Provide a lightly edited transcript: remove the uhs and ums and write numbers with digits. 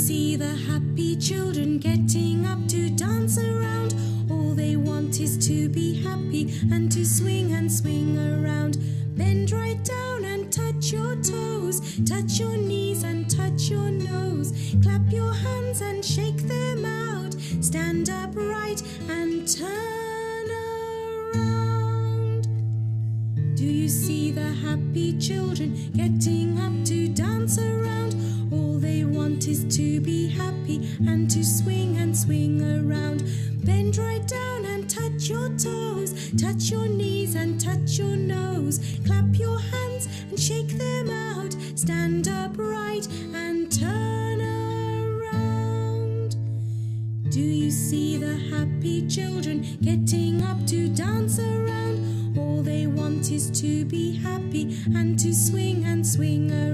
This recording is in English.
see the happy children getting up to dance around? All they want is to be happy and to swing and swing around. Bend right down and touch your toes, touch your knees and touch your nose. Clap your hands and shake them out. Stand upright and turn around. Do you see the happy children getting up to dance around? All they want is to be happy and to swing and swing around. Bend right down and touch your toes, touch your knees and touch your nose. Clap your hands and shake them out. Stand upright and turn around. Do you see the happy children getting up to dance around? All they want is to be happy and to swing and swing around.